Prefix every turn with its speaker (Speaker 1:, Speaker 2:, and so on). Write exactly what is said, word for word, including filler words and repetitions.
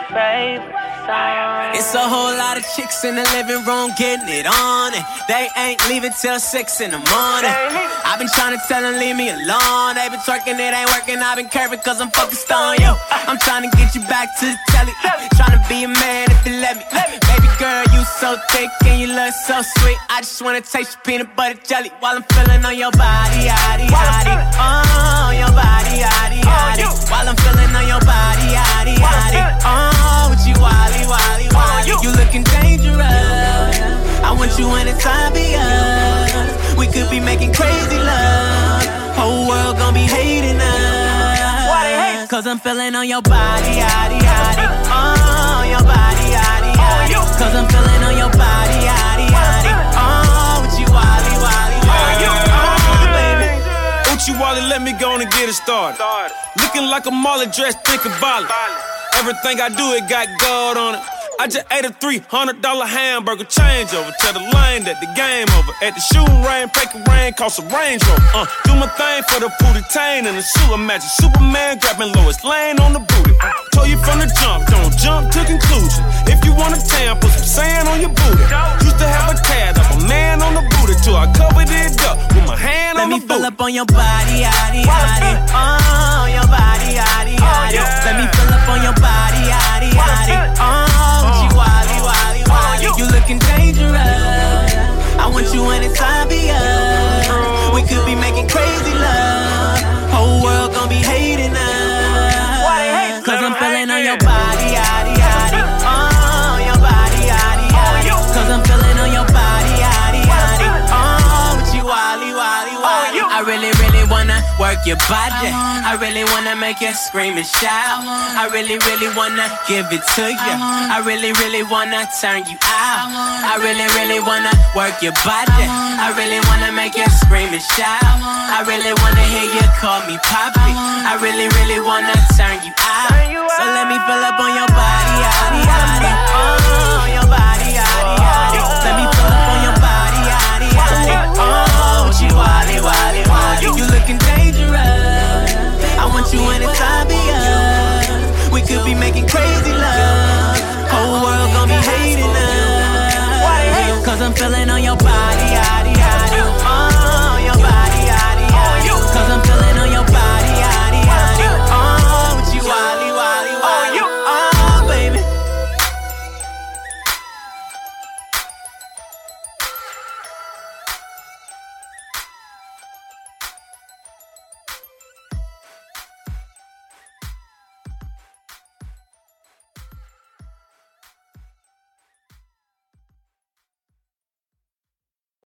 Speaker 1: favorite song.
Speaker 2: It's a whole lot of chicks in the living room getting it on, and they ain't leaving till six in the morning. I've been trying to tell them leave me alone. They been twerking, it ain't working. I've been curving cause I'm focused on you. I'm trying to get you back to the telly. Trying to be a man if you let me. Baby girl, you so thick and you look so sweet. I just wanna taste your peanut butter jelly while I'm feeling on your body, yaddy, yaddy. Oh, your body, yaddy, yaddy. While I'm feeling on your body, yaddy, yaddy. Oh, with you, wally, wally, wally. You looking dangerous. I want you anytime be us. We could be making crazy love. Whole world gon' be hating us. Cause I'm feeling on your body, yaddy, yaddy. Oh, your body, yaddy, yaddy. Cause I'm feeling on your body, yaddy, yaddy. Oh, with you, wally, wally, wally. Oh, baby.
Speaker 3: Uchi Wally, let me go on and get it started. Looking like a Marley dress, think about it. Everything I do, it got gold on it. I just ate a three hundred dollar hamburger changeover. Tell the lane that the game over. At the shooting range, break a rain, cost a Range Rover. Uh, do my thing for the booty tain and the suit. Imagine Superman grabbing Lois Lane on the booty. Uh, told you from the jump, don't jump to conclusion. If you want a tan, put some sand on your booty. Used to have a tad of a man on the booty till I covered it up with my hand
Speaker 2: Let
Speaker 3: on the booty.
Speaker 2: Let me fill up on your body, yaddy, yaddy. Oh, your body, yaddy, yaddy. Let me fill up on your body, yaddy, yaddy. Oh. Wally, wally, wally. You looking dangerous. I want you anytime be us. We could be making crazy love. Whole world gon' be hating us. Cause I'm feeling on your body, yaddy, yaddy. Oh, your body, yaddy, yaddy. Cause I'm feeling on your body, yaddy, yaddy. Oh, with you, wally, wally, wally. I really, really wanna work your body. I really wanna make you scream and shout. I really, really wanna give it to you. I really, really wanna turn you out. I really, really wanna work your body. I really wanna make you scream and shout. I really wanna hear you call me Poppy. I really, really wanna turn you out. So let me fill up on your body, yaddy, yaddy. Oh, your body, yaddy, yaddy. Let me fill up on your body, yaddy, yaddy. Oh.